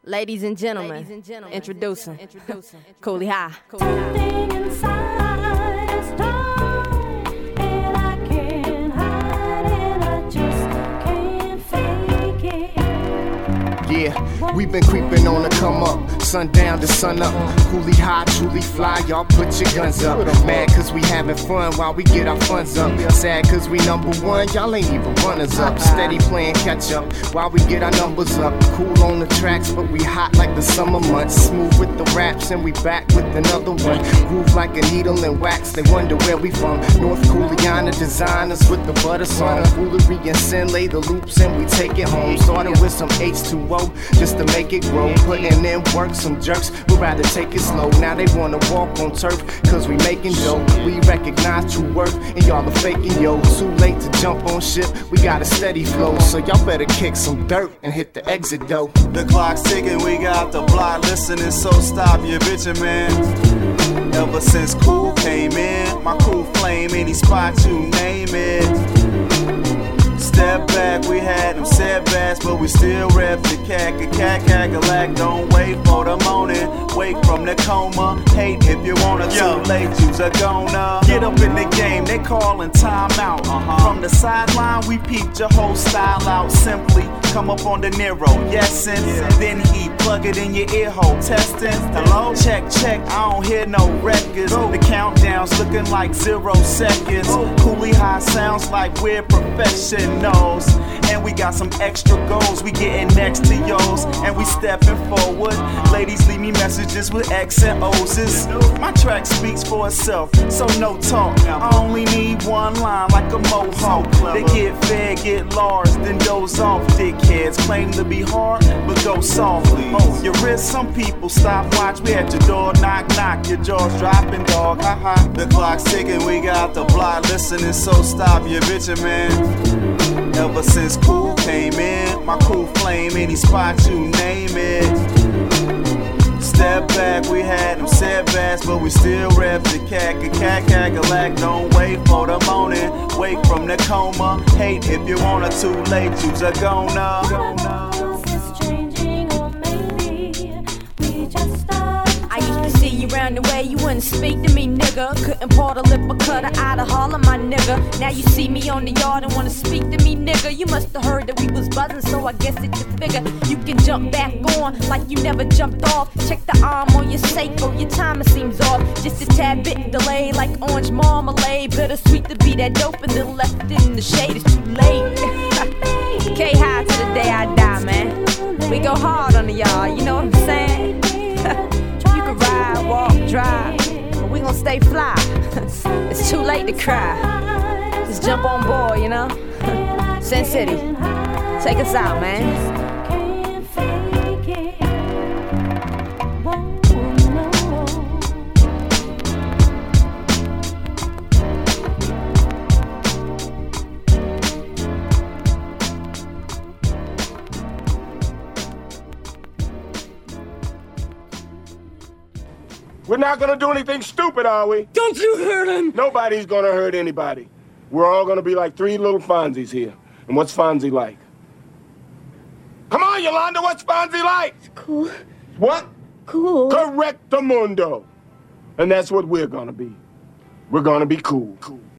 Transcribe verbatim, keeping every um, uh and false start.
Ladies and gentlemen, Ladies and gentlemen. introducing, introducing, Cooley High. Something inside is dark, and I can't hide it, I just can't fake it. Yeah, we've been creeping on the come up, sundown to sun up. Cooley High, truly fly, y'all put your guns up. Mad cause we having fun while we get our funds up. Sad cause we number one, y'all ain't even runners up. Steady playing catch up while we get our numbers up. Cool on the tracks, but we hot like the summer months. Smooth with the raps and we back with another one. Groove like a needle and wax, they wonder where we from. North Cooleyana designers with the butter song. Foolery and sin, lay the loops and we take it home. Started with some H two O just to make it grow. Putting in work, some jerks, we'd rather take it slow. Now they wanna walk on turf, cause we making dough. We recognize true worth, and y'all are faking, yo. Too late to jump on ship, we got a steady flow. So y'all better kick some dirt and hit the exit though. The clock's ticking, we got the block listening, so stop your bitchin', man. Ever since Cool came in, my crew flame any spot you name it. Step back, we had them setbacks, but we still rep the cack, a cack, cackalack. Don't wait for the morning, wake from the coma. Hate if you wanna, too late, you's a gonna get up in the game, they callin' timeout. Uh-huh. From the sideline, we peeped your whole style out. Simply come up on the Nero, yes, and yeah. Then he plug it in your ear hole, testing. Hello, check, check, I don't hear no records. Go. The countdown's looking like zero seconds. Go. Cooley High sounds like we're professionals. And we got some extra goals, we getting next to yours, and we stepping forward. Ladies leave me messages with X and O's. My track speaks for itself, so no talk. I only need one line like a mohawk. They get fed, get large, then doze off. Dickheads claim to be hard, but go softly. Oh, your wrist, some people stop watch. We at your door, knock, knock, your jaw's dropping, dog. Haha. The clock's ticking, we got the block listening, so stop your bitchin', man. Ever since Cool came in, my crew flame any spot you name it. Step back, we had them setbacks, but we still rep the cack, a cack, cackalack. Don't wait for the morning, wake from the coma. Hate if you wanna, too late, you's a gonna. Around the way you wouldn't speak to me, nigga. Couldn't pour the lip or cut her out of Harlem, my nigga. Now you see me on the yard and wanna speak to me, nigga. You must have heard that we was buzzing, so I guess it's your figure. You can jump back on like you never jumped off. Check the arm on your Seiko, your timer seems off. Just a tad bit delayed, like orange marmalade. Bittersweet to be that dope and then left in the shade. It's too late. K-High to the day I die, man. We go hard on the yard, you know what I'm saying? Ride, walk, drive, but we gon' stay fly. It's too late to cry. Just jump on board, you know. Sin City, take us out, man. We're not gonna do anything stupid, are we? Don't you hurt him! Nobody's gonna hurt anybody. We're all gonna be like three little Fonzies here. And what's Fonzie like? Come on, Yolanda, what's Fonzie like? It's cool. What? Cool. Correctamundo. And that's what we're gonna be. We're gonna be cool. Cool.